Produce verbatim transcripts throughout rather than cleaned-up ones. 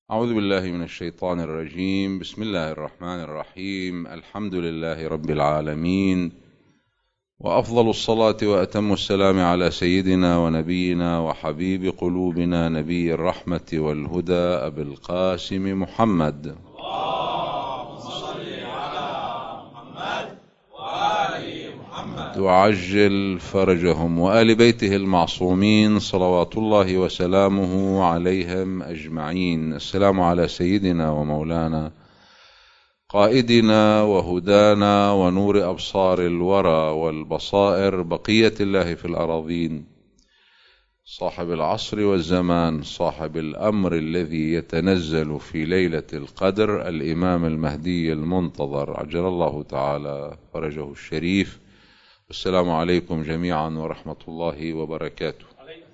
أعوذ بالله من الشيطان الرجيم. بسم الله الرحمن الرحيم. الحمد لله رب العالمين، وأفضل الصلاة وأتم السلام على سيدنا ونبينا وحبيب قلوبنا نبي الرحمة والهدى أبي القاسم محمد. اللهم صل على محمد وآل محمد وعجل فرجهم وآل بيته المعصومين صلوات الله وسلامه عليهم أجمعين. السلام على سيدنا ومولانا قائدنا وهدانا ونور أبصار الورى والبصائر بقية الله في الأراضين، صاحب العصر والزمان، صاحب الأمر الذي يتنزل في ليلة القدر، الإمام المهدي المنتظر عجل الله تعالى فرجه الشريف. السلام عليكم جميعا ورحمة الله وبركاته.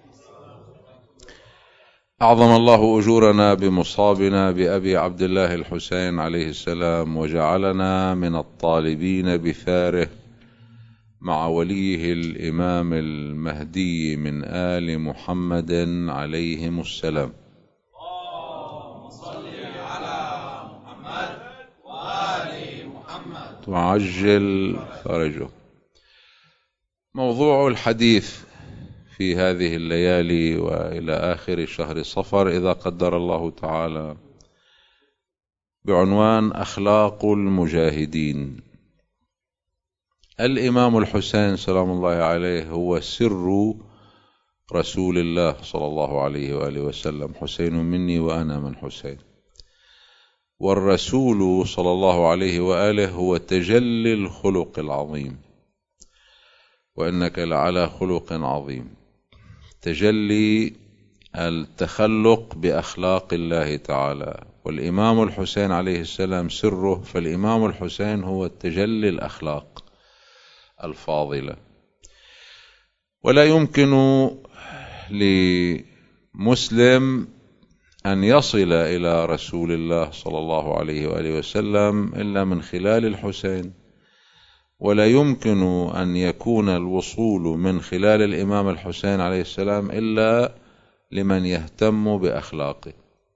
أعظم الله أجورنا بمصابنا بأبي عبد الله الحسين عليه السلام، وجعلنا من الطالبين بثاره مع وليه الإمام المهدي من آل محمد عليهم السلام. اللهم صل على محمد وآل محمد وعجل فرجه. موضوع الحديث في هذه الليالي وإلى آخر شهر صفر إذا قدر الله تعالى بعنوان أخلاق المجاهدين. الإمام الحسين سلام الله عليه هو سر رسول الله صلى الله عليه وآله وسلم، حسين مني وأنا من حسين، والرسول صلى الله عليه وآله هو تجلي الخلق العظيم، وإنك لعلى خلق عظيم، تجلي التخلق بأخلاق الله تعالى. والإمام الحسين عليه السلام سره، فالإمام الحسين هو التجلي الأخلاق الفاضلة. ولا يمكن لمسلم أن يصل إلى رسول الله صلى الله عليه وآله وسلم إلا من خلال الحسين، ولا يمكن أن يكون الوصول من خلال الإمام الحسين عليه السلام إلا لمن يهتم بأخلاقه.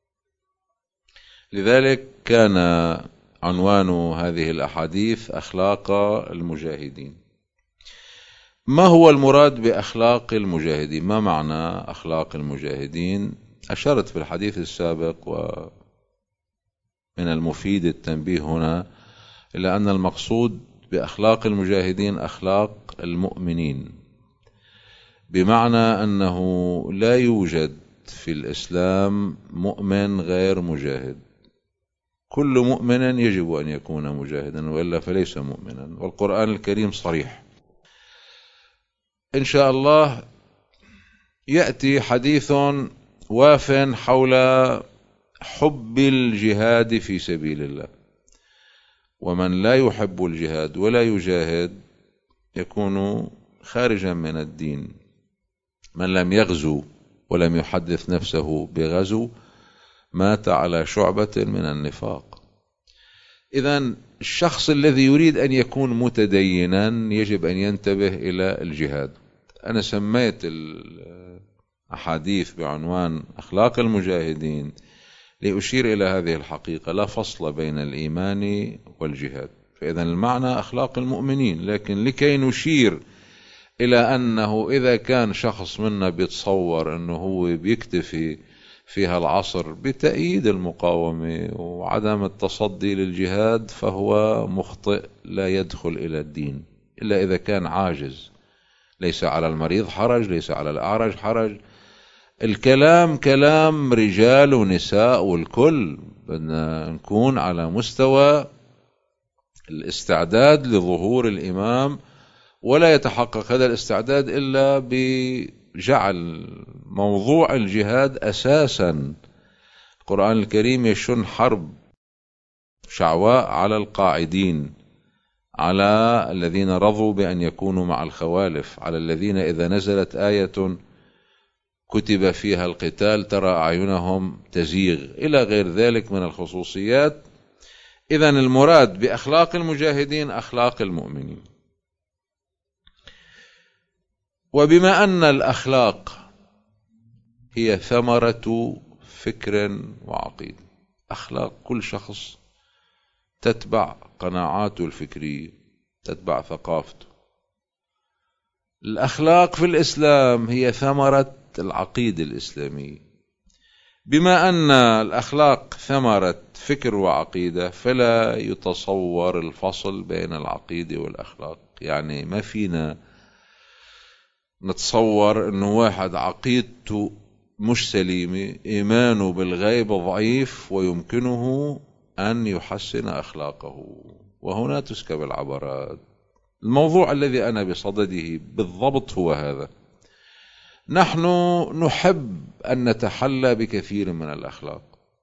لذلك كان عنوان هذه الأحاديث أخلاق المجاهدين. ما هو المراد بأخلاق المجاهدين؟ ما معنى أخلاق المجاهدين؟ أشرت في الحديث السابق، ومن المفيد التنبيه هنا إلى أن المقصود بأخلاق المجاهدين أخلاق المؤمنين، بمعنى أنه لا يوجد في الإسلام مؤمن غير مجاهد. كل مؤمن يجب أن يكون مجاهدا، وإلا فليس مؤمنا، والقرآن الكريم صريح. إن شاء الله يأتي حديث واف حول حب الجهاد في سبيل الله، ومن لا يحب الجهاد ولا يجاهد يكون خارجا من الدين. من لم يغزو ولم يحدث نفسه بغزو مات على شعبة من النفاق. إذن الشخص الذي يريد أن يكون متدينا يجب أن ينتبه إلى الجهاد. أنا سميت الأحاديث بعنوان أخلاق المجاهدين لأشير إلى هذه الحقيقة، لا فصل بين الإيمان والجهاد، فإذا المعنى أخلاق المؤمنين. لكن لكي نشير إلى أنه إذا كان شخص منا بيتصور أنه هو بيكتفي في هالعصر بتأييد المقاومة وعدم التصدي للجهاد فهو مخطئ، لا يدخل إلى الدين إلا إذا كان عاجز. ليس على المريض حرج، ليس على الأعرج حرج. الكلام كلام رجال ونساء والكل، بدنا نكون على مستوى الاستعداد لظهور الإمام، ولا يتحقق هذا الاستعداد إلا بجعل موضوع الجهاد أساسا. القرآن الكريم يشن حرب شعواء على القاعدين، على الذين رضوا بأن يكونوا مع الخوالف، على الذين إذا نزلت آية كتب فيها القتال ترى أعينهم تزيغ، إلى غير ذلك من الخصوصيات. إذن المراد بأخلاق المجاهدين أخلاق المؤمنين. وبما أن الأخلاق هي ثمرة فكر وعقيدة. أخلاق كل شخص تتبع قناعاته الفكرية، تتبع ثقافته. الأخلاق في الإسلام هي ثمرة العقيدة الإسلامية. بما أن الأخلاق ثمرة فكر وعقيدة، فلا يتصور الفصل بين العقيدة والأخلاق. يعني ما فينا نتصور أنه واحد عقيدته مش سليمة، إيمانه بالغيب ضعيف، ويمكنه أن يحسن أخلاقه، وهنا تسكب العبرات. الموضوع الذي أنا بصدده بالضبط هو هذا. نحن نحب أن نتحلى بكثير من الأخلاق،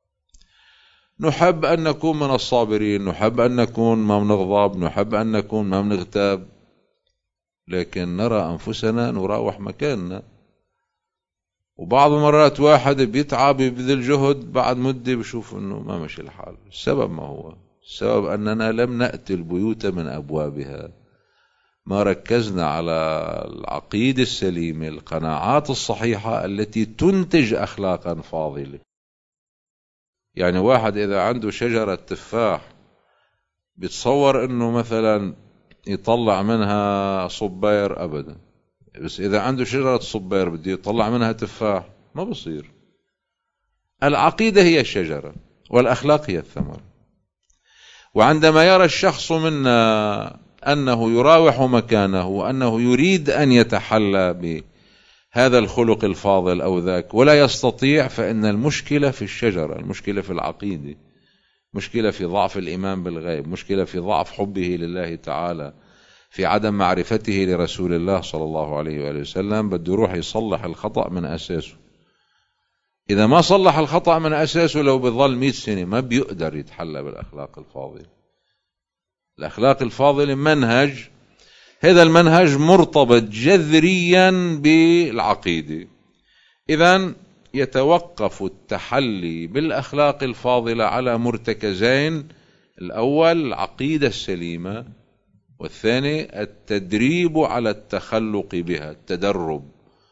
نحب أن نكون من الصابرين، نحب أن نكون ما بنغضب، نحب أن نكون ما بنغتاب، لكن نرى أنفسنا نراوح مكاننا. وبعض المرات واحد بيتعب بيبذل جهد، بعد مدة بشوف أنه ما مشي الحال. السبب ما هو؟ السبب أننا لم نأتي البيوت من أبوابها، ما ركزنا على العقيدة السليمة، القناعات الصحيحة التي تنتج أخلاقا فاضلة. يعني واحد إذا عنده شجرة تفاح بيتصور أنه مثلا يطلع منها صبير أبدا، بس إذا عنده شجرة صبير بده يطلع منها تفاح ما بصير. العقيدة هي الشجرة والأخلاق هي الثمر. وعندما يرى الشخص منا أنه يراوح مكانه وأنه يريد أن يتحلى بهذا الخلق الفاضل أو ذاك ولا يستطيع، فإن المشكلة في الشجرة، المشكلة في العقيدة، مشكلة في ضعف الإيمان بالغيب، مشكلة في ضعف حبه لله تعالى، في عدم معرفته لرسول الله صلى الله عليه وآله وسلم. بده يروح يصلح الخطأ من أساسه. إذا ما صلح الخطأ من أساسه لو بظل مئة سنة ما بيقدر يتحلى بالأخلاق الفاضلة. الأخلاق الفاضلة منهج، هذا المنهج مرتبط جذريا بالعقيدة. إذن يتوقف التحلي بالأخلاق الفاضلة على مرتكزين: الأول العقيدة السليمة، والثاني التدريب على التخلق بها، التدرب.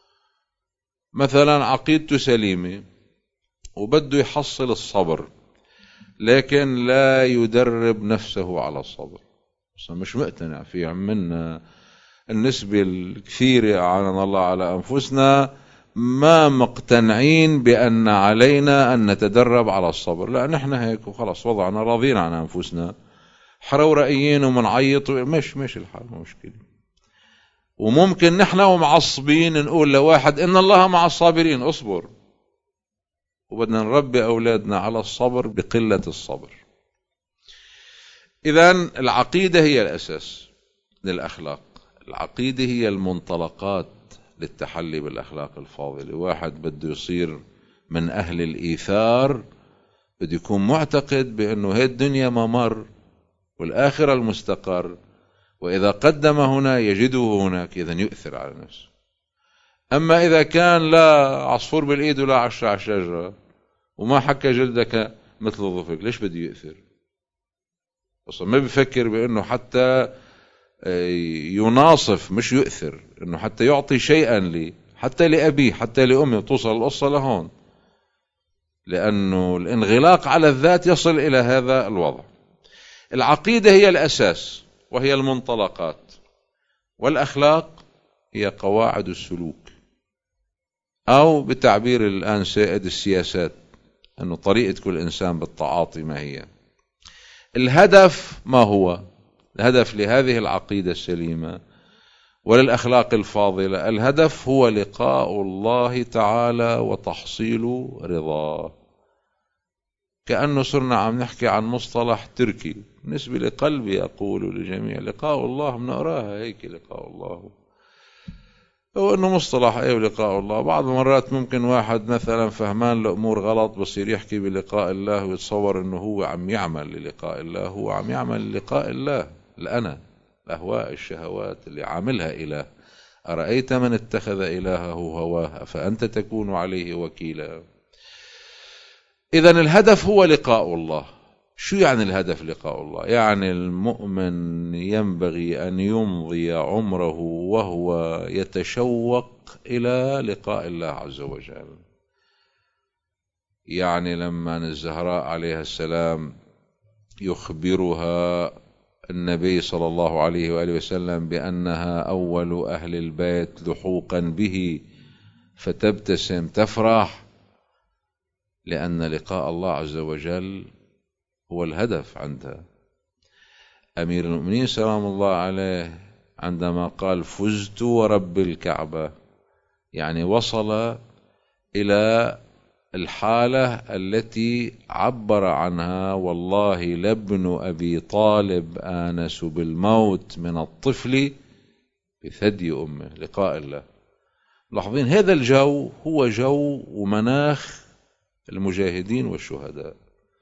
مثلا عقيدته سليمة وبده يحصل الصبر، لكن لا يدرب نفسه على الصبر، بس مش مقتنع فيه. عمنا النسبة الكثيرة أعاننا الله على أنفسنا ما مقتنعين بأن علينا أن نتدرب على الصبر. لا، نحن هيك وخلاص وضعنا راضين عن أنفسنا، حرورائيين ومنعيط، مش مش الحال، مشكلة. وممكن نحن ومعصبين نقول لواحد إن الله مع الصابرين، اصبر. وبدنا نربي أولادنا على الصبر بقلة الصبر. إذن العقيدة هي الأساس للأخلاق، العقيدة هي المنطلقات للتحلي بالأخلاق الفاضلة. واحد بده يصير من أهل الإيثار، بده يكون معتقد بأنه هي الدنيا ممر والآخرة المستقر، وإذا قدم هنا يجده هناك، إذن يؤثر على نفسه. أما إذا كان لا عصفور بالإيد ولا عشرة على الشجرة وما حكى جلدك مثل الظفر، ليش بده يؤثر؟ أصلا ما بيفكر بأنه حتى يناصف، مش يؤثر، أنه حتى يعطي شيئا لي، حتى لأبيه، حتى لأمي، توصل القصة لهون. لأنه الانغلاق على الذات يصل إلى هذا الوضع. العقيدة هي الأساس وهي المنطلقات، والأخلاق هي قواعد السلوك، أو بتعبير الآن سائد السياسات، أنه طريقة كل إنسان بالتعاطي ما هي. الهدف ما هو؟ الهدف لهذه العقيدة السليمة وللأخلاق الفاضلة، الهدف هو لقاء الله تعالى وتحصيل رضاه. كأنه صرنا عم نحكي عن مصطلح تركي بالنسبة لقلبي، أقول للجميع لقاء الله، بنقراها هيك لقاء الله، هو أنه مصطلح أيه لقاء الله. بعض المرات ممكن واحد مثلا فهمان الأمور غلط بصير يحكي بلقاء الله ويتصور أنه هو عم يعمل للقاء الله، هو عم يعمل للقاء الله الأنا، الأهواء، الشهوات اللي عاملها إله. أرأيت من اتخذ إلهه هواه فأنت تكون عليه وكيلا. إذن الهدف هو لقاء الله. شو يعني الهدف لقاء الله؟ يعني المؤمن ينبغي أن يمضي عمره وهو يتشوق إلى لقاء الله عز وجل. يعني لما الزهراء عليها السلام يخبرها النبي صلى الله عليه وآله وسلم بأنها أول أهل البيت لحوقا به، فتبتسم تفرح، لأن لقاء الله عز وجل هو الهدف عندها. أمير المؤمنين سلام الله عليه عندما قال فزت ورب الكعبة، يعني وصل إلى الحالة التي عبر عنها والله لابن أبي طالب آنس بالموت من الطفل بثدي أمه، لقاء الله. لاحظين هذا الجو هو جو ومناخ المجاهدين والشهداء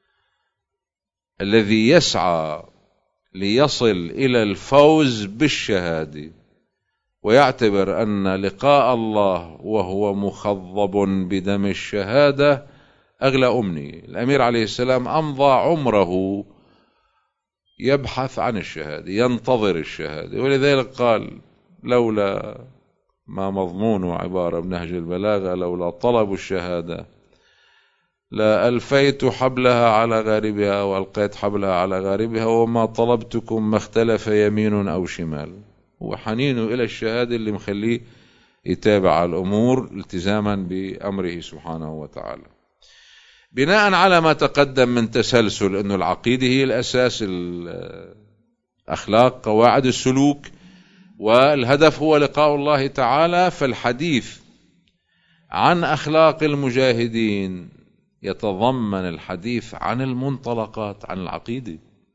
الذي يسعى ليصل إلى الفوز بالشهادة، ويعتبر أن لقاء الله وهو مخضب بدم الشهادة أغلى أمنية. الأمير عليه السلام أمضى عمره يبحث عن الشهادة، ينتظر الشهادة، ولذلك قال لولا ما مضمون عبارة بنهج البلاغة لولا طلب الشهادة لا ألفيت حبلها على غاربها وألقيت حبلها على غاربها وما طلبتكم ما اختلف يمين أو شمال. هو حنينه إلى الشهادة اللي مخليه يتابع الأمور التزاما بأمره سبحانه وتعالى. بناء على ما تقدم من تسلسل أنه العقيدة هي الأساس، الأخلاق قواعد السلوك، والهدف هو لقاء الله تعالى، فالحديث عن أخلاق المجاهدين يتضمن الحديث عن المنطلقات، عن العقيدة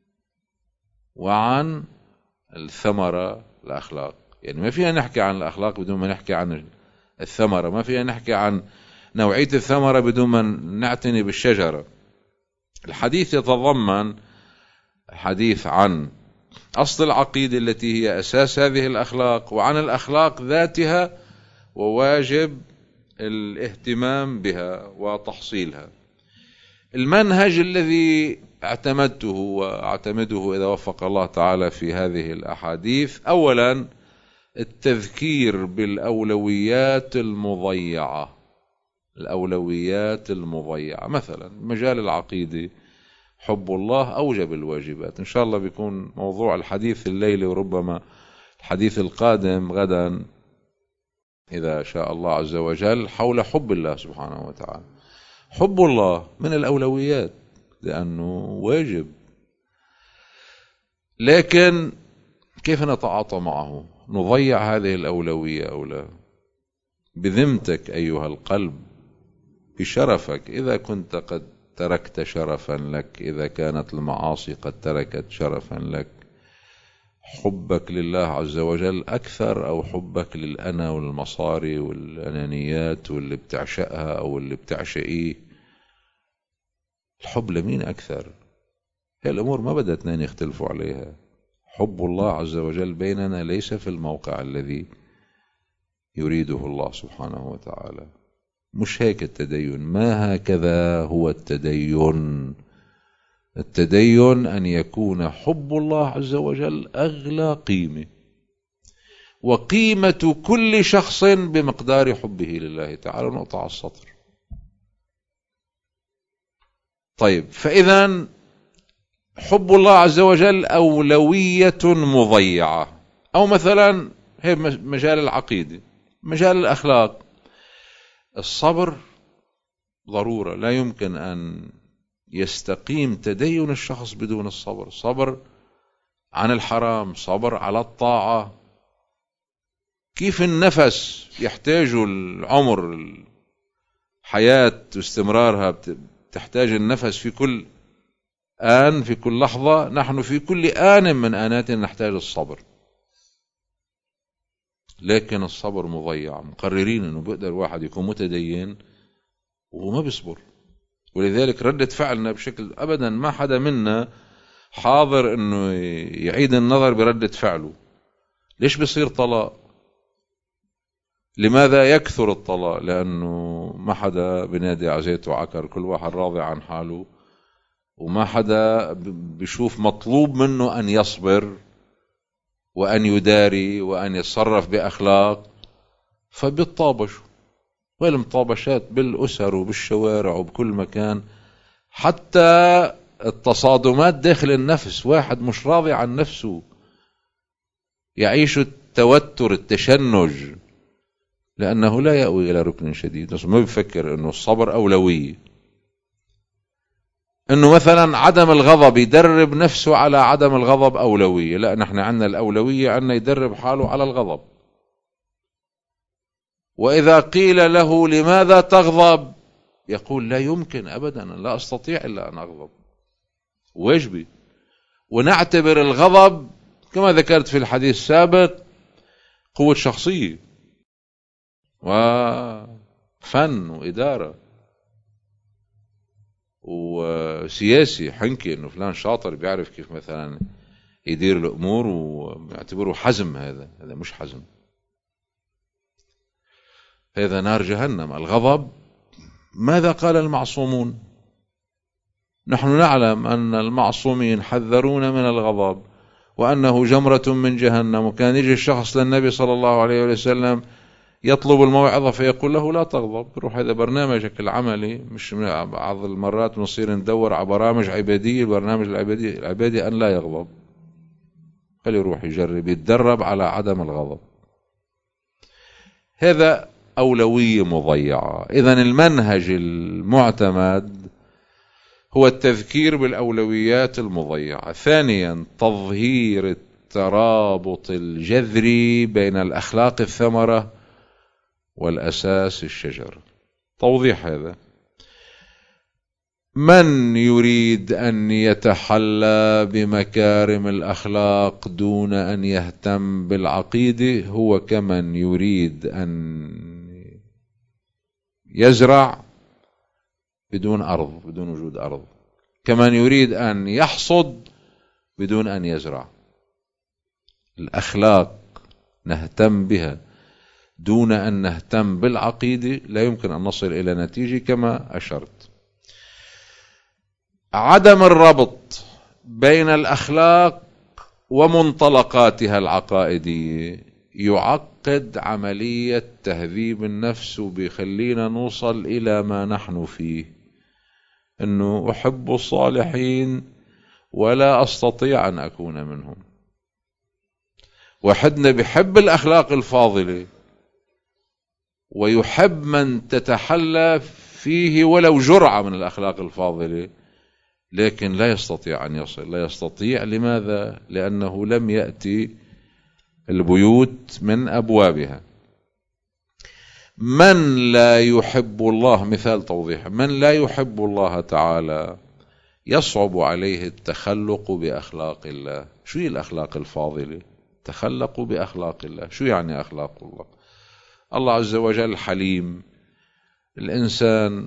وعن الثمرة الأخلاق. يعني ما فيها نحكي عن الأخلاق بدون ما نحكي عن الثمرة، ما فيها نحكي عن نوعية الثمرة بدون ما نعتني بالشجرة. الحديث يتضمن حديث عن أصل العقيدة التي هي أساس هذه الأخلاق، وعن الأخلاق ذاتها وواجب الاهتمام بها وتحصيلها. المنهج الذي اعتمدته واعتمده إذا وفق الله تعالى في هذه الأحاديث، أولا التذكير بالأولويات المضيعة. الأولويات المضيعة مثلا مجال العقيدة حب الله أوجب الواجبات. إن شاء الله بيكون موضوع الحديث الليلة، وربما الحديث القادم غدا إذا شاء الله عز وجل حول حب الله سبحانه وتعالى. حب الله من الأولويات لأنه واجب، لكن كيف نتعاطى معه؟ نضيع هذه الأولوية أو لا؟ بذمتك أيها القلب، بشرفك، إذا كنت قد تركت شرفا لك، إذا كانت المعاصي قد تركت شرفا لك، حبك لله عز وجل أكثر أو حبك للأنا والمصاري والأنانيات واللي بتعشقها أو اللي بتعشقيه؟ الحب لمين أكثر؟ هي الأمور ما بدأ اثنين يختلفوا عليها. حب الله عز وجل بيننا ليس في الموقع الذي يريده الله سبحانه وتعالى. مش هيك التدين، ما هكذا هو التدين. التدين أن يكون حب الله عز وجل أغلى قيمة، وقيمة كل شخص بمقدار حبه لله تعالى. نقطة على السطر. طيب، فإذا حب الله عز وجل أولوية مضيعة. أو مثلا هي مجال العقيدة، مجال الأخلاق، الصبر ضرورة. لا يمكن أن يستقيم تدين الشخص بدون الصبر. صبر عن الحرام، صبر على الطاعة. كيف النفس يحتاج العمر، الحياة واستمرارها تحتاج النفس في كل آن، في كل لحظة. نحن في كل آن من آناتنا نحتاج الصبر، لكن الصبر مضيع. مقررين أنه بيقدر واحد يكون متدين وهو ما بيصبر، ولذلك ردة فعلنا بشكل أبدا ما حدا منا حاضر أنه يعيد النظر بردة فعله. ليش بيصير طلاق؟ لماذا يكثر الطلاق؟ لأنه ما حدا بنادي عزيت وعكر، كل واحد راضي عن حاله، وما حدا بيشوف مطلوب منه أن يصبر وأن يداري وأن يتصرف بأخلاق، فبيطابشوا. والمطابشات بالأسر وبالشوارع وبكل مكان، حتى التصادمات داخل النفس، واحد مش راضي عن نفسه يعيش التوتر التشنج لأنه لا يأوي إلى ركن شديد، بس ما بيفكر أنه الصبر أولوية، أنه مثلا عدم الغضب يدرب نفسه على عدم الغضب أولوية. لا، نحن عندنا الأولوية أن يدرب حاله على الغضب. وإذا قيل له لماذا تغضب يقول لا يمكن أبدا، لا أستطيع إلا أن أغضب، واجبي. ونعتبر الغضب كما ذكرت في الحديث السابق قوة شخصية وفن وإدارة وسياسي، حنكي إنه فلان شاطر بيعرف كيف مثلا يدير الأمور، ويعتبره حزم. هذا هذا مش حزم، هذا نار جهنم. الغضب ماذا قال المعصومون؟ نحن نعلم أن المعصومين حذرونا من الغضب وأنه جمرة من جهنم. وكان يجي الشخص للنبي صلى الله عليه وسلم يطلب الموعظة فيقول له لا تغضب. روح، هذا برنامجك العملي. مش بعض المرات نصير ندور على برامج عبادية، البرنامج العبادي العبادي أن لا يغضب. خلي يروح يجرب يتدرب على عدم الغضب. هذا أولوية مضيعة. إذن المنهج المعتمد هو التذكير بالأولويات المضيعة. ثانيا، تظهير الترابط الجذري بين الأخلاق الثمرة والأساس الشجر. توضيح هذا: من يريد أن يتحلى بمكارم الأخلاق دون أن يهتم بالعقيدة هو كمن يريد أن يزرع بدون أرض، بدون وجود أرض، كمن يريد أن يحصد بدون أن يزرع. الأخلاق نهتم بها دون أن نهتم بالعقيدة لا يمكن أن نصل إلى نتيجة كما أشرت. عدم الربط بين الأخلاق ومنطلقاتها العقائدية يعقد عملية تهذيب النفس وبيخلينا نوصل إلى ما نحن فيه، أنه أحب الصالحين ولا أستطيع أن أكون منهم. وحدنا بحب الأخلاق الفاضلة ويحب من تتحلى فيه ولو جرعة من الأخلاق الفاضلة، لكن لا يستطيع أن يصل. لا يستطيع. لماذا؟ لأنه لم يأتي البيوت من أبوابها. من لا يحب الله، مثال توضيح، من لا يحب الله تعالى يصعب عليه التخلق بأخلاق الله. شو هي الأخلاق الفاضلة؟ تخلقوا بأخلاق الله. شو يعني أخلاق الله؟ الله عز وجل حليم. الإنسان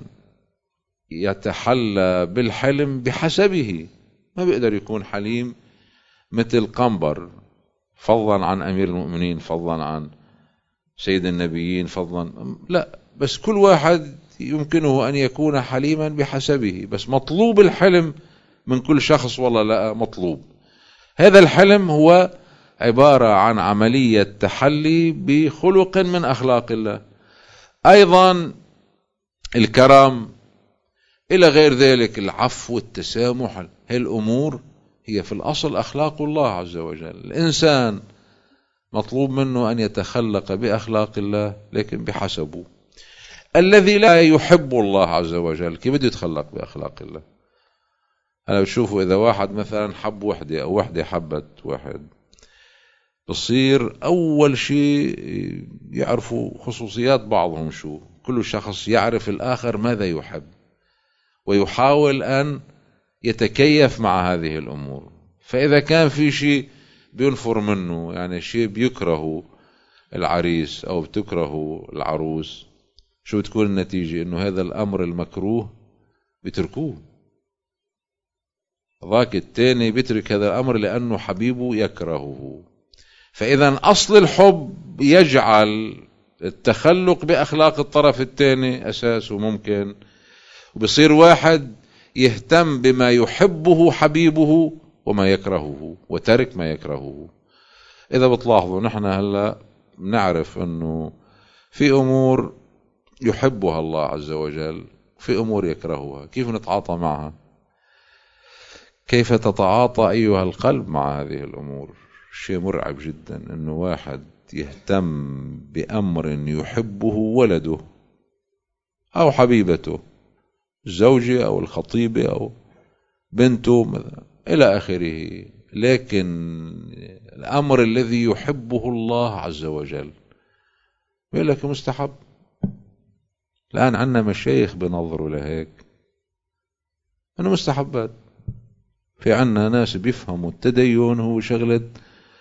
يتحلى بالحلم بحسبه، ما بيقدر يكون حليم مثل قنبر، فضلا عن أمير المؤمنين، فضلا عن سيد النبيين، فضلا لا، بس كل واحد يمكنه أن يكون حليما بحسبه. بس مطلوب الحلم من كل شخص، والله لا مطلوب. هذا الحلم هو عبارة عن عملية تحلي بخلق من أخلاق الله. أيضا الكرم إلى غير ذلك، العفو والتسامح، هذه الأمور هي في الأصل أخلاق الله عز وجل. الإنسان مطلوب منه أن يتخلق بأخلاق الله لكن بحسبه. الذي لا يحب الله عز وجل كيف بده يتخلق بأخلاق الله؟ أنا بشوفه إذا واحد مثلا حب وحدة أو وحدة حبت واحد، بصير أول شيء يعرفوا خصوصيات بعضهم. شو؟ كل شخص يعرف الآخر ماذا يحب ويحاول أن يتكيف مع هذه الأمور. فإذا كان في شيء بينفر منه، يعني شيء بيكره العريس أو بتكره العروس، شو تكون النتيجة؟ إنه هذا الأمر المكروه بتركوه. ذاك التاني بيترك هذا الأمر لأنه حبيبه يكرهه. فإذا أصل الحب يجعل التخلق بأخلاق الطرف الثاني أساسه ممكن، وبصير واحد يهتم بما يحبه حبيبه وما يكرهه وترك ما يكرهه. إذا بتلاحظوا نحن هلأ نعرف أنه في أمور يحبها الله عز وجل، في أمور يكرهها، كيف نتعاطى معها؟ كيف تتعاطى أيها القلب مع هذه الأمور؟ شيء مرعب جدا أنه واحد يهتم بأمر يحبه ولده أو حبيبته، الزوجة أو الخطيبة أو بنته إلى آخره، لكن الأمر الذي يحبه الله عز وجل يقول لك مستحب. الآن عندنا مشايخ بنظروا لهيك أنه مستحبات. في عنا ناس بيفهموا التدين هو شغلة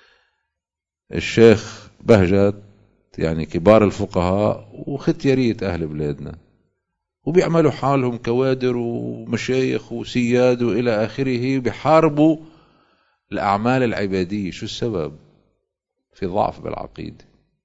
الشيخ بهجت، يعني كبار الفقهاء وختيارية أهل بلادنا، وبيعملوا حالهم كوادر ومشايخ وسياد وإلى آخره، بيحاربوا الأعمال العبادية. شو السبب؟ في ضعف بالعقيدة،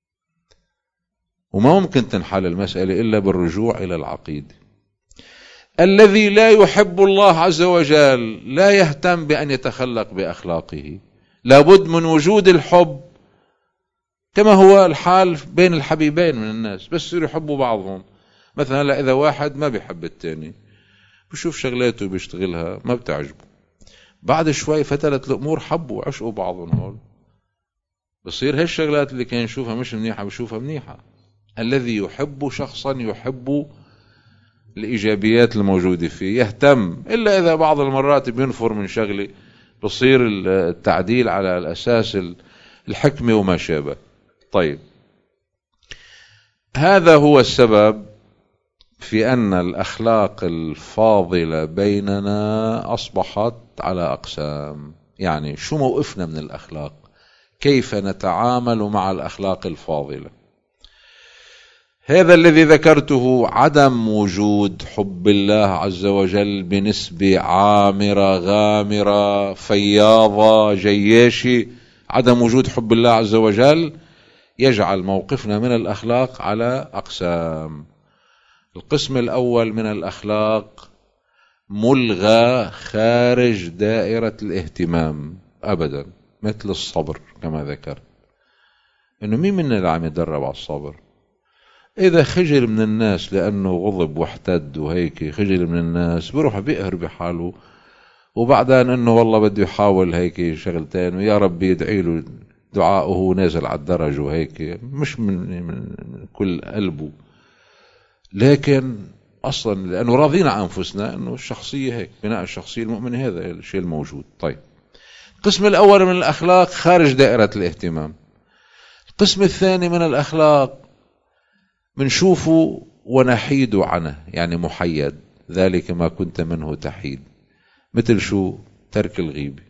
وما ممكن تنحل المسألة إلا بالرجوع إلى العقيدة. الذي لا يحب الله عز وجل لا يهتم بأن يتخلق بأخلاقه، لابد من وجود الحب كما هو الحال بين الحبيبين من الناس، بس يحبوا بعضهم. مثلا إذا واحد ما بيحب التاني، بشوف شغلاته بيشتغلها ما بتعجبه، بعد شوي فتلت الأمور حبوا وعشقوا بعضهم، هول بصير هالشغلات اللي كان يشوفها مش منيحة بشوفها منيحة. الذي يحب شخصا يحب الإيجابيات الموجودة فيه، يهتم، إلا إذا بعض المرات بينفر من شغلة بصير التعديل على الأساس الحكمة وما شابه. طيب، هذا هو السبب في أن الأخلاق الفاضلة بيننا أصبحت على أقسام. يعني شو موقفنا من الأخلاق؟ كيف نتعامل مع الأخلاق الفاضلة؟ هذا الذي ذكرته، عدم وجود حب الله عز وجل بنسبة عامرة غامرة فياضة جياشة، عدم وجود حب الله عز وجل يجعل موقفنا من الأخلاق على أقسام. القسم الأول من الأخلاق ملغى خارج دائرة الاهتمام أبدا، مثل الصبر كما ذكرت. إنه مين منا اللي عم يدرب على الصبر؟ إذا خجل من الناس لأنه غضب واحتد وهيك، خجل من الناس بيروح بيقهر بحاله، وبعدين إنه والله بده يحاول هيك شغلتين ويا ربي يدعي له دعاءه نازل على الدرج وهيك، مش من, من كل قلبه، لكن أصلا لأنه راضين عن أنفسنا أنه الشخصية هيك، بناء الشخصية المؤمنة هذا الشيء الموجود. طيب، القسم الأول من الأخلاق خارج دائرة الاهتمام. القسم الثاني من الأخلاق منشوفه ونحيد عنه، يعني محيد، ذلك ما كنت منه تحيد. مثل شو؟ ترك الغيبة.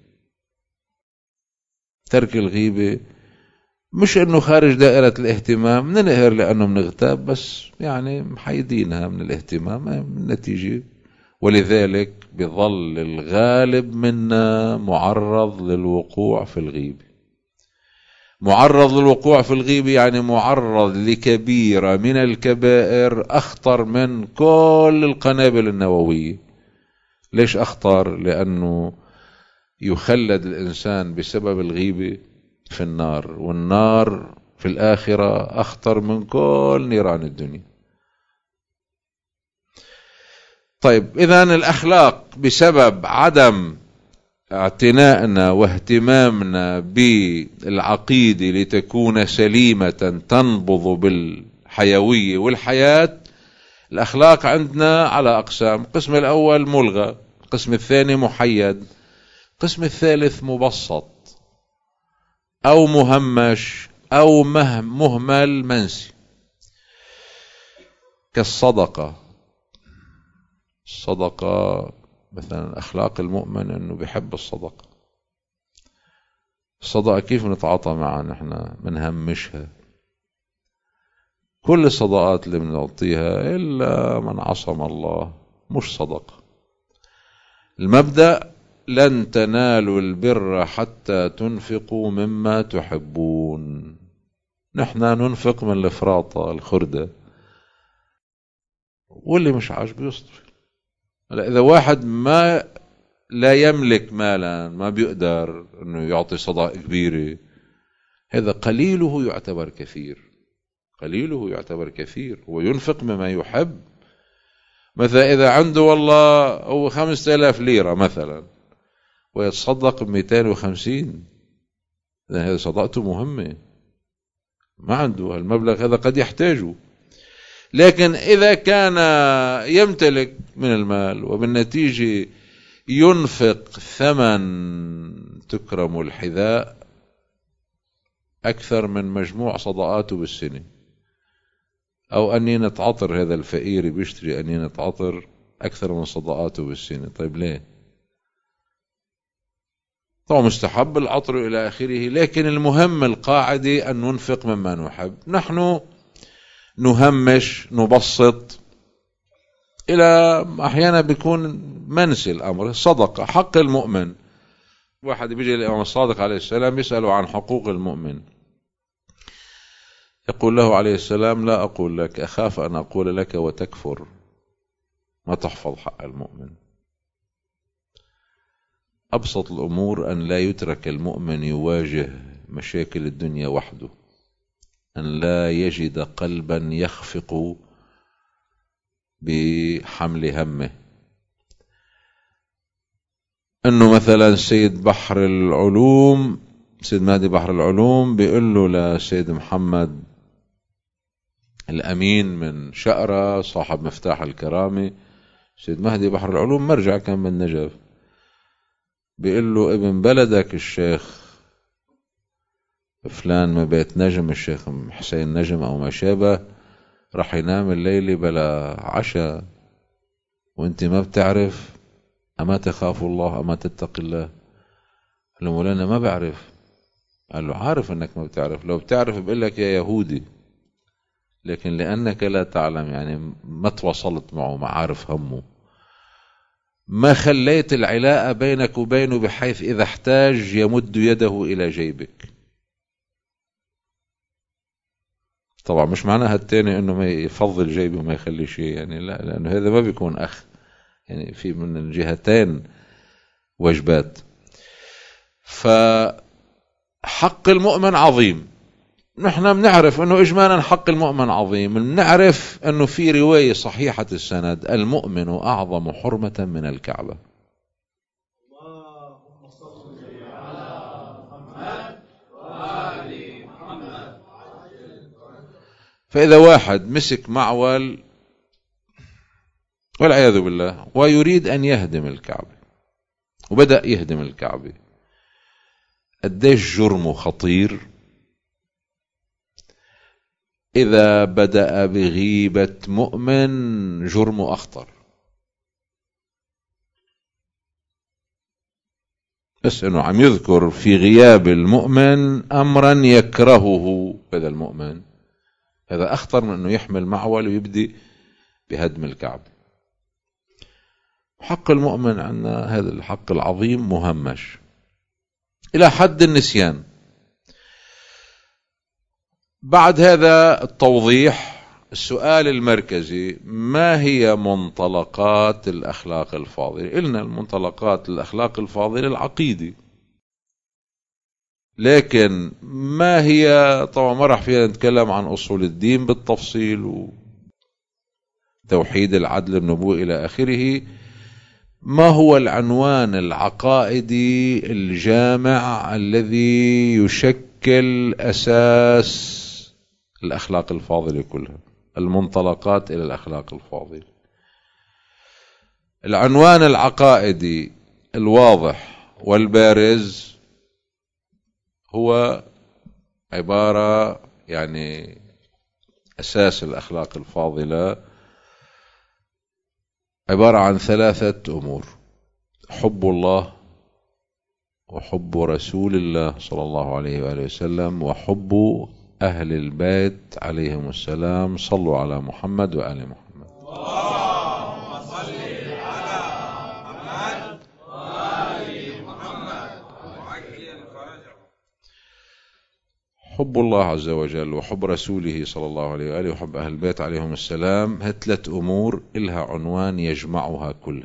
ترك الغيبة مش انه خارج دائرة الاهتمام، ننقهر لانه منغتاب، بس يعني محيدينها من الاهتمام من النتيجة، ولذلك بظل الغالب منا معرض للوقوع في الغيبة. معرض للوقوع في الغيبة يعني معرض لكبيرة من الكبائر أخطر من كل القنابل النووية. ليش أخطر؟ لأنه يخلد الإنسان بسبب الغيبة في النار، والنار في الآخرة أخطر من كل نيران الدنيا. طيب، إذن الأخلاق بسبب عدم اعتنائنا واهتمامنا بالعقيدة لتكون سليمة تنبض بالحيوية والحياة، الأخلاق عندنا على أقسام. القسم الأول ملغى، القسم الثاني محيد، القسم الثالث مبسط أو مهمش أو مهمل منسي، كالصدقة. الصدقة مثلا أخلاق المؤمن أنه بيحب الصدقة. الصدقة كيف نتعاطى معها؟ نحن منهمشها. كل الصدقات اللي بنعطيها إلا من عصم الله مش صدقة. المبدأ لن تنالوا البر حتى تنفقوا مما تحبون. نحن ننفق من الفراطة الخردة، واللي مش عاجبه يصطفي. إذا واحد ما لا يملك مالا، ما بيقدر أنه يعطي صدقة كبيرة، هذا قليله يعتبر كثير. قليله يعتبر كثير، وينفق مما يحب. مثلا إذا عنده والله هو خمسة آلاف ليرة مثلا ويتصدق بمئتين وخمسين، إذن هذه صدقته مهمة، ما عنده المبلغ هذا قد يحتاجه. لكن إذا كان يمتلك من المال وبالنتيجة ينفق ثمن تكرم الحذاء أكثر من مجموع صدقاته بالسنة، أو أنينة عطر، هذا الفقير بيشتري أنينة عطر أكثر من صدقاته بالسنة. طيب ليه؟ طبعا مستحب العطر إلى آخره، لكن المهم القاعدة أن ننفق مما نحب. نحن نهمش نبسط، إلى أحيانا بيكون منسي الأمر. صدقة حق المؤمن، واحد بيجي الإمام الصادق عليه السلام يسأله عن حقوق المؤمن، يقول له عليه السلام: لا أقول لك، أخاف أن أقول لك وتكفر، ما تحفظ حق المؤمن. أبسط الأمور أن لا يترك المؤمن يواجه مشاكل الدنيا وحده، أن لا يجد قلبا يخفق بحمل همه. أنه مثلا سيد بحر العلوم، سيد مهدي بحر العلوم بيقول له لسيد محمد الأمين من شقرة صاحب مفتاح الكرامة، سيد مهدي بحر العلوم مرجع كان من نجف، بيقول له: ابن بلدك الشيخ فلان من بيت نجم، الشيخ حسين نجم أو ما شابه، راح ينام الليلة بلا عشاء وانت ما بتعرف، أما تخاف الله أما تتق الله؟ قال له: مولانا ما بعرف. قال له: عارف أنك ما بتعرف، لو بتعرف بقول لك يا يهودي، لكن لأنك لا تعلم، يعني ما تواصلت معه، ما عارف همه، ما خليت العلاقة بينك وبينه بحيث إذا احتاج يمد يده إلى جيبك. طبعا مش معناها التاني انه ما يفضل جيبه وما يخلي شيء، يعني لا، لانه هذا ما بيكون اخ، يعني في من الجهتين واجبات. فحق المؤمن عظيم، نحن بنعرف انه اجمالا حق المؤمن عظيم. بنعرف انه في رواية صحيحة السند: المؤمن اعظم حرمة من الكعبة. اللهم صل على محمد وآل محمد. فإذا واحد مسك معول والعياذ بالله ويريد أن يهدم الكعبة، وبدأ يهدم الكعبة، قديش جرمه خطير إذا بدأ بغيبة مؤمن، جرمه أخطر. بس أنه عم يذكر في غياب المؤمن أمرا يكرهه هذا المؤمن، هذا أخطر من أنه يحمل معول ويبدأ بهدم الكعبة. حق المؤمن عندنا هذا الحق العظيم مهمش إلى حد النسيان. بعد هذا التوضيح، السؤال المركزي: ما هي منطلقات الأخلاق الفاضلة؟ قلنا المنطلقات الأخلاق الفاضلة العقيدة، لكن ما هي، طبعا ما راح فينا نتكلم عن أصول الدين بالتفصيل وتوحيد العدل النبوة إلى آخره. ما هو العنوان العقائدي الجامع الذي يشكل أساس الأخلاق الفاضلة كلها؟ المنطلقات إلى الأخلاق الفاضلة. العنوان العقائدي الواضح والبارز هو عبارة، يعني أساس الأخلاق الفاضلة عبارة عن ثلاثة أمور: حب الله، وحب رسول الله صلى الله عليه وآله وسلم، وحب أهل البيت عليهم السلام. صلوا على محمد وآل محمد. اللهم صل على محمد وآل محمد وعجل فرجه. حب الله عز وجل وحب رسوله صلى الله عليه وآله وحب أهل البيت عليهم السلام، هثلاث أمور إلها عنوان يجمعها كلها: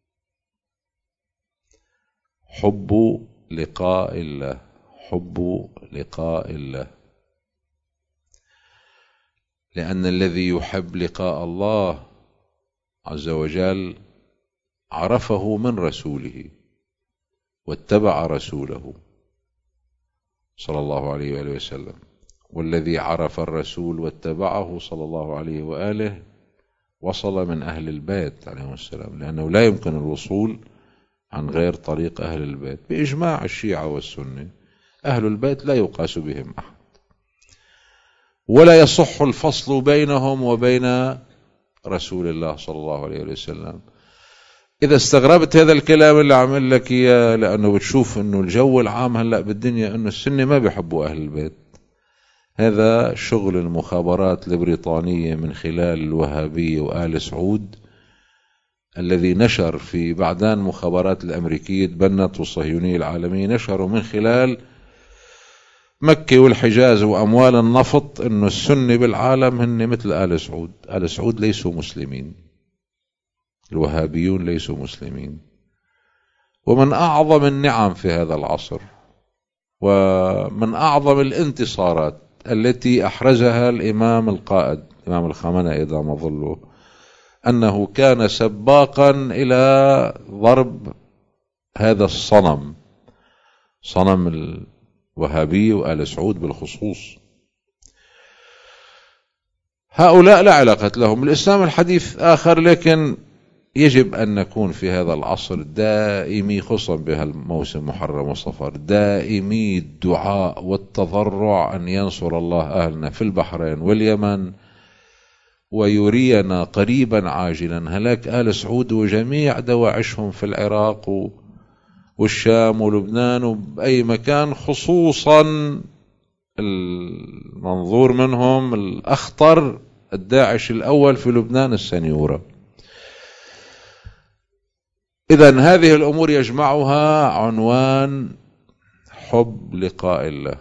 حب لقاء الله، حب لقاء الله. لأن الذي يحب لقاء الله عز وجل عرفه من رسوله واتبع رسوله صلى الله عليه وآله وسلم، والذي عرف الرسول واتبعه صلى الله عليه وآله وصل من أهل البيت عليهم السلام، لأنه لا يمكن الوصول عن غير طريق أهل البيت بإجماع الشيعة والسنة. أهل البيت لا يقاس بهم أحد، ولا يصح الفصل بينهم وبين رسول الله صلى الله عليه وسلم. إذا استغربت هذا الكلام اللي عمل لك إياه، لأنه بتشوف أنه الجو العام هلأ بالدنيا أنه السنة ما بيحبوا أهل البيت، هذا شغل المخابرات البريطانية من خلال الوهابية وآل سعود، الذي نشر في بعدان مخابرات الأمريكية تبنت والصهيونية العالمية نشروا من خلال مكة والحجاز وأموال النفط أنه السنة بالعالم هن مثل آل سعود. آل سعود ليسوا مسلمين، الوهابيون ليسوا مسلمين. ومن أعظم النعم في هذا العصر ومن أعظم الانتصارات التي أحرزها الإمام القائد الإمام الخامنئي إدام ظله، أنه كان سباقا إلى ضرب هذا الصنم، صنم الوهابي وآل سعود بالخصوص. هؤلاء لا علاقة لهم بالإسلام الحديث آخر، لكن يجب أن نكون في هذا العصر دائمي، خصوصا بهالموسم محرم وصفر، دائمي الدعاء والتضرع أن ينصر الله أهلنا في البحرين واليمن، ويرينا قريبا عاجلا هلاك آل سعود وجميع دواعشهم في العراق والشام ولبنان وبأي مكان، خصوصا المنظور منهم الأخطر الداعش الأول في لبنان السنيورة. إذن هذه الأمور يجمعها عنوان حب لقاء الله.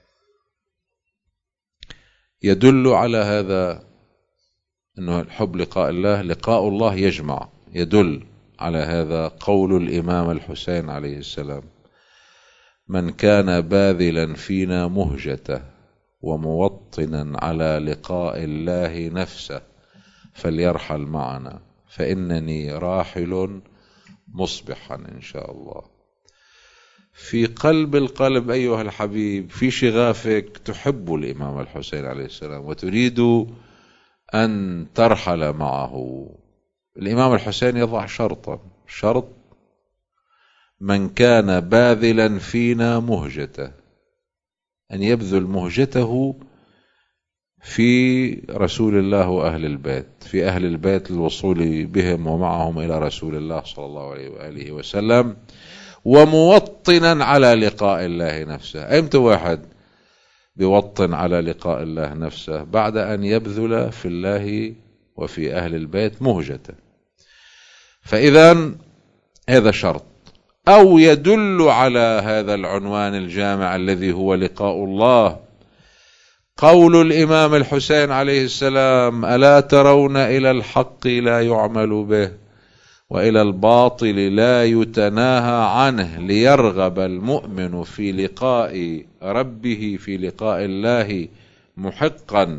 يدل على هذا أنه الحب لقاء الله، لقاء الله يجمع، يدل على هذا قول الإمام الحسين عليه السلام: من كان باذلا فينا مهجته وموطنا على لقاء الله نفسه فليرحل معنا فإنني راحل مصبحا إن شاء الله. في قلب القلب أيها الحبيب، في شغافك تحب الإمام الحسين عليه السلام وتريد أن ترحل معه. الإمام الحسين يضع شرطا، شرط: من كان باذلا فينا مهجته، أن يبذل مهجته في رسول الله وأهل البيت، في أهل البيت للوصول بهم ومعهم إلى رسول الله صلى الله عليه وآله وسلم، وموطنا على لقاء الله نفسه. أمتى واحد بيوطن على لقاء الله نفسه؟ بعد أن يبذل في الله وفي أهل البيت مهجته. فإذا هذا شرط. أو يدل على هذا العنوان الجامع الذي هو لقاء الله قول الإمام الحسين عليه السلام: ألا ترون إلى الحق لا يعمل به وإلى الباطل لا يتناهى عنه ليرغب المؤمن في لقاء ربه في لقاء الله محقا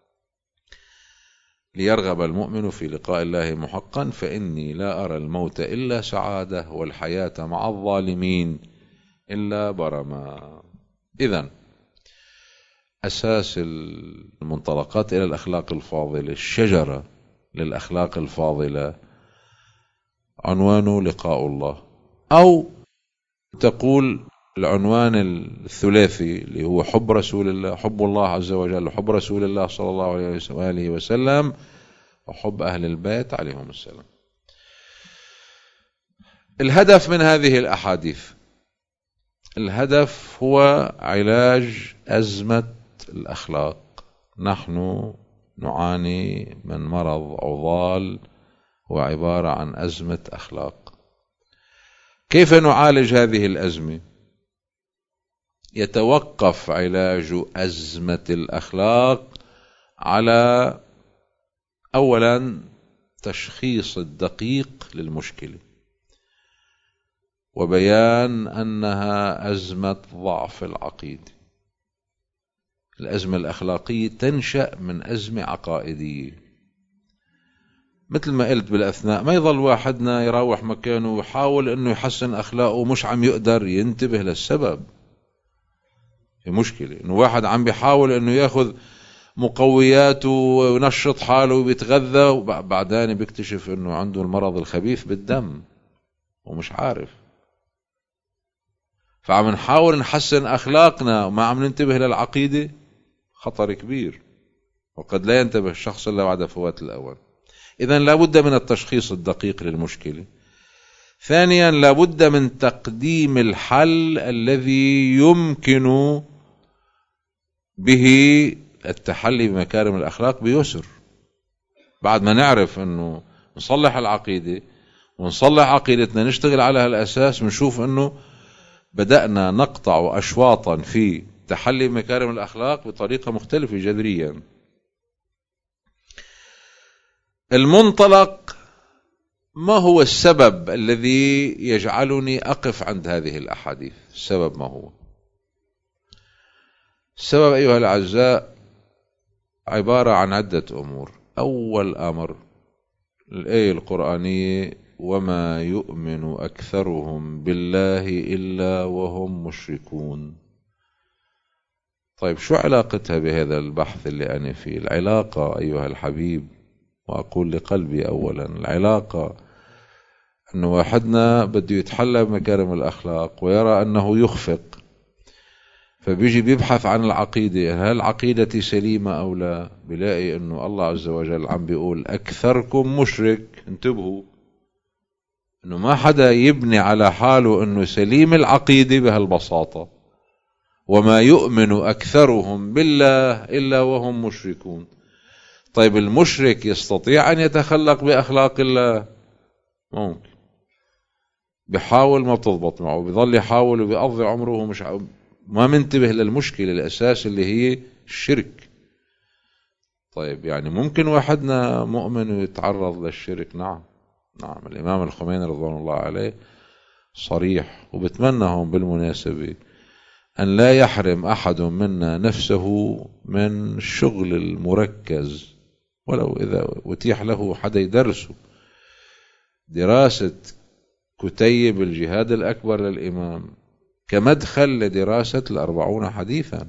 ليرغب المؤمن في لقاء الله محقا فإني لا أرى الموت إلا سعادة والحياة مع الظالمين إلا برما. إذن أساس المنطلقات إلى الأخلاق الفاضلة، الشجرة للأخلاق الفاضلة، عنوانه لقاء الله. أو تقول العنوان الثلاثي اللي هو حب رسول الله، حب الله عز وجل، وحب رسول الله صلى الله عليه وآله وسلم، وحب أهل البيت عليهم السلام. الهدف من هذه الأحاديث، الهدف هو علاج أزمة الأخلاق. نحن نعاني من مرض عضال هو عبارة عن أزمة أخلاق. كيف نعالج هذه الأزمة؟ يتوقف علاج أزمة الأخلاق على أولا تشخيص الدقيق للمشكلة وبيان أنها أزمة ضعف العقيدة. الأزمة الأخلاقية تنشأ من أزمة عقائدية. مثل ما قلت بالأثناء، ما يظل واحدنا يروح مكانه ويحاول أنه يحسن أخلاقه مش عم يقدر ينتبه للسبب. في مشكلة أنه واحد عم بيحاول أنه يأخذ مقوياته وينشط حاله وبيتغذى، وبعدين بيكتشف أنه عنده المرض الخبيث بالدم ومش عارف. فعم نحاول نحسن أخلاقنا وما عم ننتبه للعقيدة، خطر كبير، وقد لا ينتبه الشخص إلا بعد فوات الأوان. إذن لابد من التشخيص الدقيق للمشكلة. ثانيا، لابد من تقديم الحل الذي يمكن به التحلي بمكارم الأخلاق بيسر. بعد ما نعرف أنه نصلح العقيدة ونصلح عقيدتنا، نشتغل على هالأساس، بنشوف أنه بدأنا نقطع أشواطا في تحلي بمكارم الأخلاق بطريقة مختلفة جذريا. المنطلق: ما هو السبب الذي يجعلني أقف عند هذه الأحاديث؟ السبب ما هو؟ السبب أيها الأعزاء عبارة عن عدة أمور. أول أمر الآية القرآنية: وما يؤمن أكثرهم بالله إلا وهم مشركون. طيب شو علاقتها بهذا البحث اللي أنا فيه؟ العلاقة أيها الحبيب، وأقول لقلبي أولا، العلاقة أنه واحدنا بده يتحلى بمكارم الأخلاق ويرى أنه يخفق، فبيجي بيبحث عن العقيدة، هل عقيدتي سليمة أو لا؟ بلاقي أنه الله عز وجل عم بيقول أكثركم مشرك. انتبهوا أنه ما حدا يبني على حاله أنه سليم العقيدة بهالبساطة. وما يؤمن أكثرهم بالله إلا وهم مشركون. طيب المشرك يستطيع أن يتخلق بأخلاق الله؟ ممكن، بيحاول ما بتضبط معه، بيظل يحاول وبيقضي عمره ومش ع... ما منتبه للمشكلة الأساس اللي هي الشرك. طيب يعني ممكن واحدنا مؤمن ويتعرض للشرك؟ نعم نعم. الإمام الخميني رضوان الله عليه صريح، وبتمنى هون بالمناسبة أن لا يحرم أحد منا نفسه من الشغل المركز، ولو إذا أتيح له حدا يدرسه، دراسة كتيب الجهاد الأكبر للإمام كمدخل لدراسة الأربعون حديثا،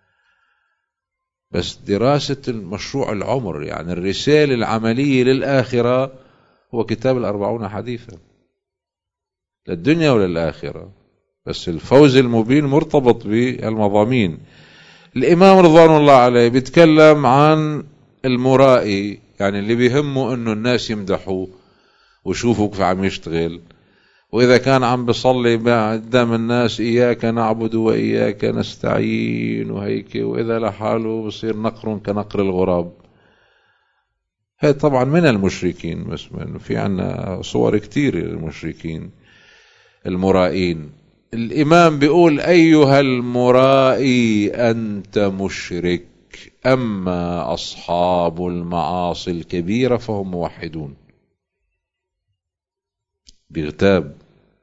بس دراسة المشروع العمر، يعني الرسالة العملية للآخرة، هو كتاب الأربعون حديثا للدنيا وللآخرة، بس الفوز المبين مرتبط بالمضامين. الإمام رضوان الله عليه بيتكلم عن المرائي، يعني اللي بيهمه انه الناس يمدحوه ويشوفوا كيف عم يشتغل، واذا كان عم بيصلي قدام الناس اياك نعبد واياك نستعين وهيك، واذا لحاله بصير نقر كنقر الغراب. هذا طبعا من المشركين، بس في عنا صور كتير للمشركين المرائين. الإمام بيقول أيها المرائي أنت مشرك، أما أصحاب المعاصي الكبيرة فهم موحدون. بيغتاب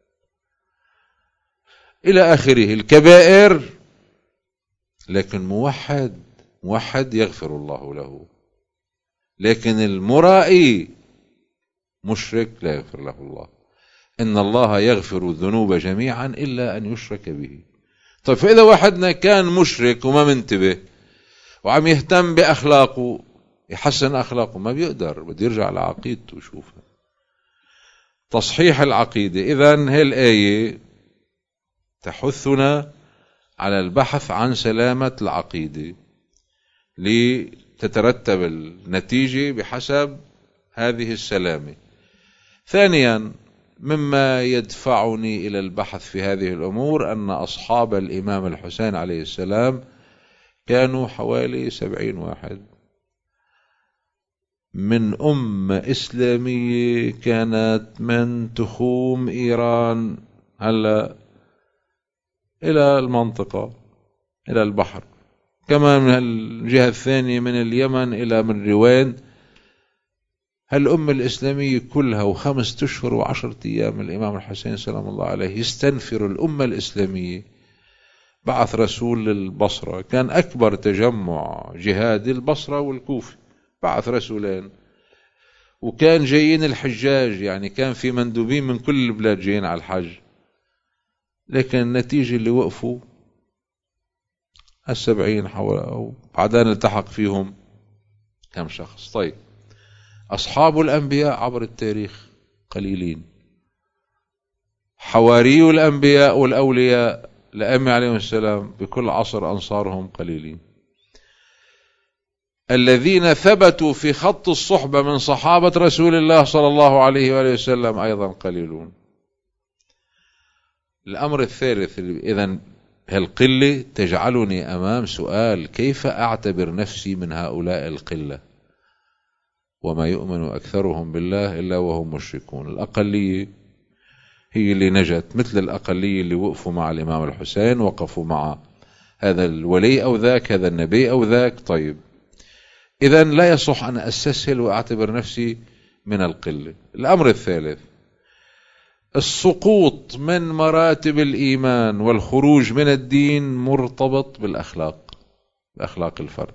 إلى آخره الكبائر، لكن موحد موحد يغفر الله له، لكن المرائي مشرك لا يغفر له الله. إن الله يغفر الذنوب جميعا إلا أن يشرك به. طيب فإذا واحدنا كان مشرك وما منتبه وعم يهتم بأخلاقه يحسن أخلاقه، ما بيقدر، بده يرجع لعقيدته ويشوفها. تصحيح العقيدة. إذن هي الآية تحثنا على البحث عن سلامة العقيدة لتترتب النتيجة بحسب هذه السلامة. ثانيا، مما يدفعني إلى البحث في هذه الأمور أن أصحاب الإمام الحسين عليه السلام كانوا حوالي سبعين واحد من أمة إسلامية كانت من تخوم إيران هلا إلى المنطقة، إلى البحر، كمان من الجهة الثانية من اليمن إلى من روين. هالأمة الإسلامية كلها وخمسة أشهر وعشرة أيام الإمام الحسين سلام الله عليه يستنفر الأمة الإسلامية بعث رسول للبصرة، كان أكبر تجمع جهادي البصرة والكوفة، بعث رسولين، وكان جايين الحجاج، يعني كان في مندوبين من كل البلاد جايين على الحج، لكن النتيجة اللي وقفوا السبعين حول، أو بعدين التحق فيهم كم شخص. طيب أصحاب الأنبياء عبر التاريخ قليلين، حواري الأنبياء والأولياء الأئمة عليهم السلام بكل عصر أنصارهم قليلين. الذين ثبتوا في خط الصحبة من صحابة رسول الله صلى الله عليه وآله وسلم أيضا قليلون. الأمر الثالث، إذن هالقلة تجعلني أمام سؤال: كيف أعتبر نفسي من هؤلاء القلة؟ وما يؤمن أكثرهم بالله إلا وهم مشركون. الأقلية هي اللي نجت، مثل الأقلية اللي وقفوا مع الإمام الحسين، وقفوا مع هذا الولي أو ذاك، هذا النبي أو ذاك. طيب إذن لا يصح أن أستسهل وأعتبر نفسي من القلة. الأمر الثالث: السقوط من مراتب الإيمان والخروج من الدين مرتبط بالأخلاق، بأخلاق الفرد.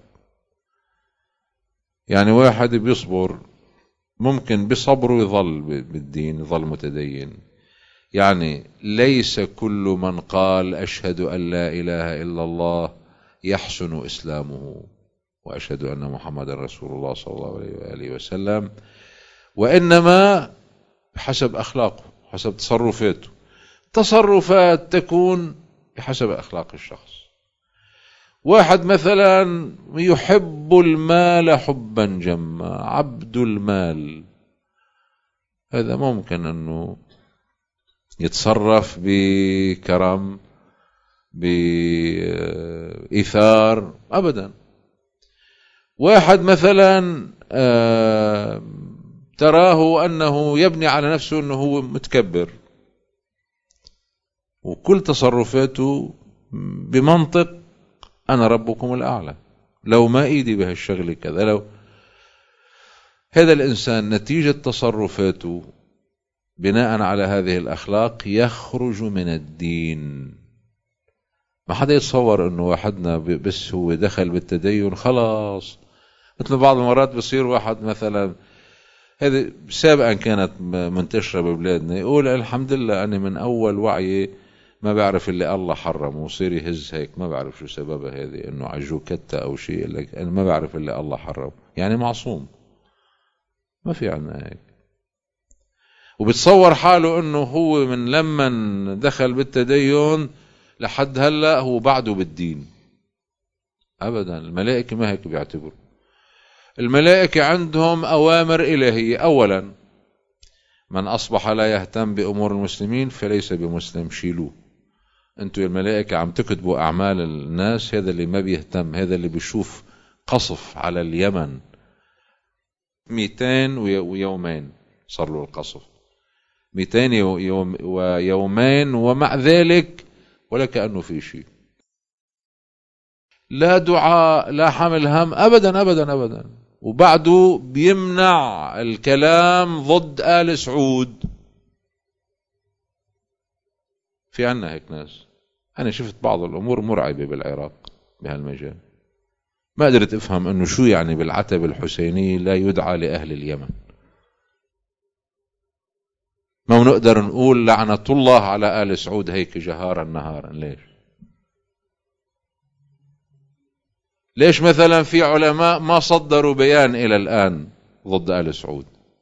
يعني واحد بيصبر، ممكن بصبره يظل بالدين، يظل متدين. يعني ليس كل من قال أشهد أن لا إله إلا الله يحسن إسلامه وأشهد أن محمد رسول الله صلى الله عليه وآله وسلم، وإنما بحسب أخلاقه، حسب تصرفاته. تصرفات تكون بحسب أخلاق الشخص. واحد مثلا يحب المال حبا جما، عبد المال، هذا ممكن أنه يتصرف بكرم، بإيثار، أبدا. واحد مثلا تراه أنه يبني على نفسه أنه هو متكبر، وكل تصرفاته بمنطق أنا ربكم الأعلى، لو ما إيدي بهالشغل كذا، لو هذا الإنسان نتيجة تصرفاته بناء على هذه الأخلاق يخرج من الدين. ما حدا يتصور أنه واحدنا بس هو دخل بالتدين خلاص. مثل بعض المرات بصير واحد مثلا، هذه سابقا كانت منتشرة ببلادنا، يقول الحمد لله أنا من أول وعي ما بعرف اللي الله حرمه، وصير يهز هيك، ما بعرف شو سببها هذه، انه عجو كتة او شيء، لك انا ما بعرف اللي الله حرمه، يعني معصوم. ما في عنا هيك. وبتصور حاله انه هو من لما دخل بالتدين لحد هلا هو بعده بالدين. ابدا، الملائكة ما هيك بيعتبروا. الملائكة عندهم اوامر الهية. اولا، من اصبح لا يهتم بامور المسلمين فليس بمسلم، شيلوه. انتوا يا الملائكة عم تكتبوا اعمال الناس، هذا اللي ما بيهتم، هذا اللي بيشوف قصف على اليمن مئتين ويومين صار له القصف، مئتين يوم ويومين، ومع ذلك ولا كأنه في شيء، لا دعاء لا حمل هم، ابدا ابدا ابدا. وبعده بيمنع الكلام ضد آل سعود. في عنا هيك ناس. أنا شفت بعض الأمور مرعبة بالعراق بهالمجال، ما قدرت أفهم أنه شو يعني بالعتب الحسيني لا يدعى لأهل اليمن. ما نقدر نقول لعنة الله على آل سعود هيك جهارا نهارا. ليش؟ ليش مثلا في علماء ما صدروا بيان إلى الآن ضد آل سعود؟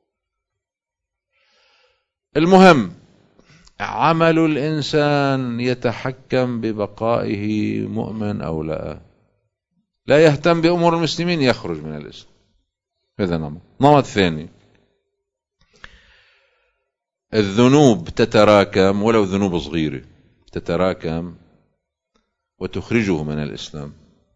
المهم، عمل الإنسان يتحكم ببقائه مؤمن أو لا. لا يهتم بأمور المسلمين يخرج من الإسلام. هذا نمط. نمط ثاني: الذنوب تتراكم، ولو ذنوب صغيرة تتراكم وتخرجه من الإسلام.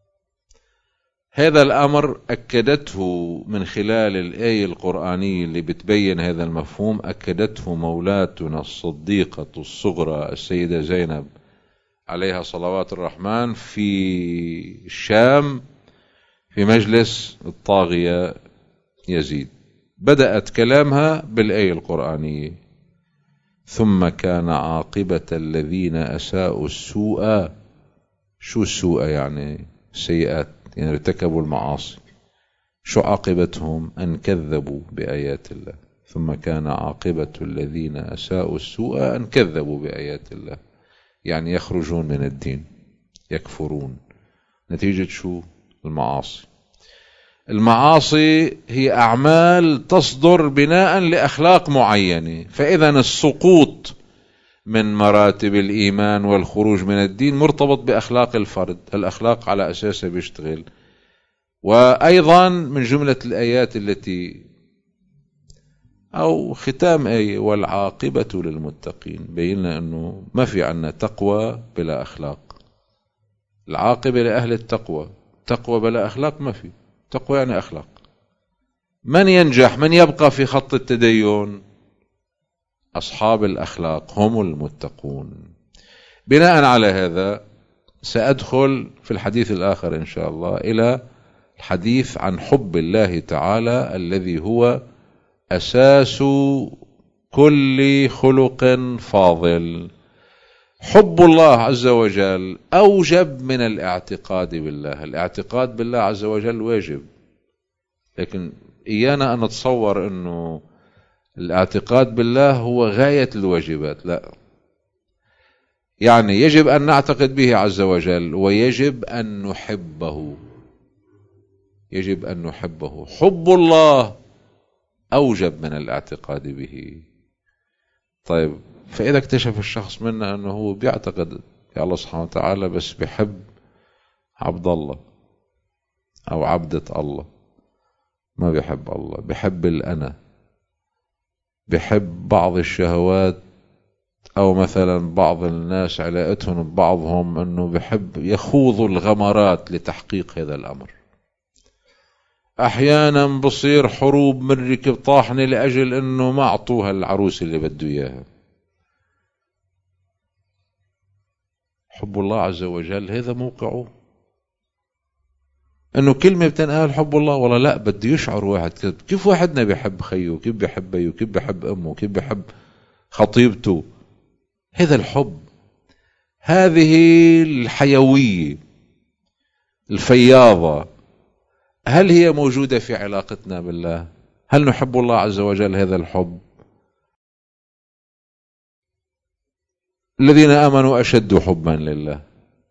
هذا الأمر أكدته من خلال الآية القرآنية اللي بتبين هذا المفهوم، أكدته مولاتنا الصديقة الصغرى السيدة زينب عليها صلوات الرحمن في الشام في مجلس الطاغية يزيد. بدأت كلامها بالآية القرآنية: ثم كان عاقبة الذين أساءوا السوء شو السوء يعني؟ سيئات يعني ارتكبوا المعاصي. شو عاقبتهم؟ أن كذبوا بآيات الله، ثم كان عاقبة الذين أساءوا السوء أن كذبوا بآيات الله، يعني يخرجون من الدين، يكفرون. نتيجة شو؟ المعاصي. المعاصي هي أعمال تصدر بناء لأخلاق معينة، فإذا السقوط من مراتب الإيمان والخروج من الدين مرتبط بأخلاق الفرد، الأخلاق على أساسها بيشتغل. وأيضا من جملة الآيات التي أو ختام آية والعاقبة للمتقين، بينا أنه ما في عنا تقوى بلا أخلاق. العاقبة لأهل التقوى، تقوى بلا أخلاق ما في. تقوى يعني أخلاق. من ينجح، من يبقى في خط التدين؟ أصحاب الأخلاق هم المتقون. بناء على هذا سأدخل في الحديث الآخر إن شاء الله إلى الحديث عن حب الله تعالى الذي هو أساس كل خلق فاضل. حب الله عز وجل أوجب من الاعتقاد بالله. الاعتقاد بالله عز وجل واجب، لكن إيانا أن نتصور أنه الاعتقاد بالله هو غاية الواجبات، لا. يعني يجب أن نعتقد به عز وجل، ويجب أن نحبه، يجب أن نحبه. حب الله أوجب من الاعتقاد به. طيب، فإذا اكتشف الشخص منا أنه هو بيعتقد يا الله سبحانه وتعالى بس بيحب عبد الله أو عبدة الله، ما بيحب الله، بيحب الأنا، بيحب بعض الشهوات، أو مثلا بعض الناس علاقتهم ببعضهم أنه بيحب يخوضوا الغمرات لتحقيق هذا الأمر. أحيانا بصير حروب من ركب طاحنة لأجل أنه ما أعطوها العروس اللي بده إياها. حب الله عز وجل هذا موقعه أنه كلمة بتنقال حب الله، والله لا، بده يشعر واحد كيف واحدنا بيحب خيه، كيف بيحب أيه، كيف بيحب أمه، كيف بيحب خطيبته. هذا الحب، هذه الحيوية الفياضة، هل هي موجودة في علاقتنا بالله؟ هل نحب الله عز وجل هذا الحب؟ الذين آمنوا أشد حبا لله.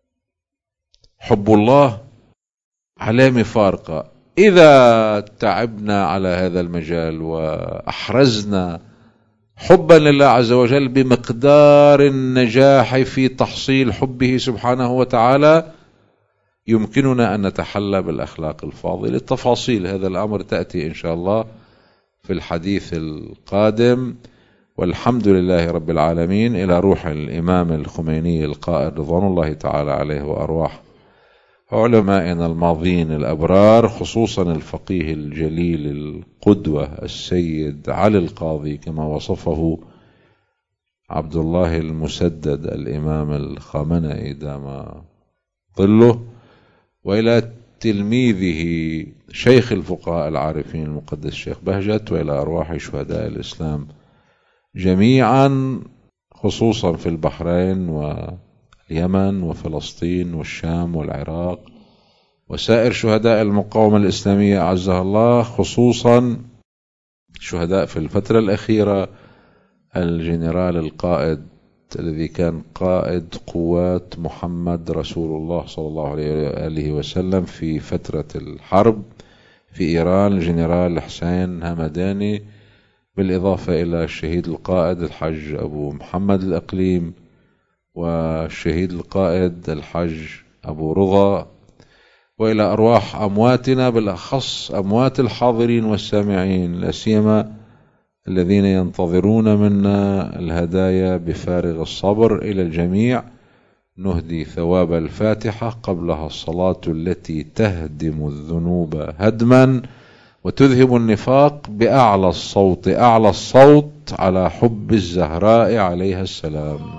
حب الله علامة فارقة. إذا تعبنا على هذا المجال وأحرزنا حبا لله عز وجل بمقدار النجاح في تحصيل حبه سبحانه وتعالى، يمكننا أن نتحلى بالأخلاق الفاضلة. التفاصيل هذا الأمر تأتي إن شاء الله في الحديث القادم. والحمد لله رب العالمين. إلى روح الإمام الخميني القائد رضوان الله تعالى عليه، وأرواح علمائنا الماضين الأبرار، خصوصا الفقيه الجليل القدوة السيد علي القاضي كما وصفه عبد الله المسدد الإمام الخامنئي دام ظله، وإلى تلميذه شيخ الفقهاء العارفين المقدس الشيخ بهجت، وإلى أرواح شهداء الإسلام جميعا، خصوصا في البحرين واليمن وفلسطين والشام والعراق وسائر شهداء المقاومة الإسلامية أعزها الله، خصوصا شهداء في الفترة الأخيرة الجنرال القائد الذي كان قائد قوات محمد رسول الله صلى الله عليه وسلم في فترة الحرب في إيران، الجنرال حسين همداني، بالإضافة إلى الشهيد القائد الحج أبو محمد الأقليم، والشهيد القائد الحج أبو رضا، وإلى أرواح أمواتنا، بالأخص أموات الحاضرين والسامعين، لا سيما الذين ينتظرون منا الهدايا بفارغ الصبر. إلى الجميع نهدي ثواب الفاتحة قبلها الصلاة التي تهدم الذنوب هدما وتذهب النفاق بأعلى الصوت، أعلى الصوت على حب الزهراء عليها السلام.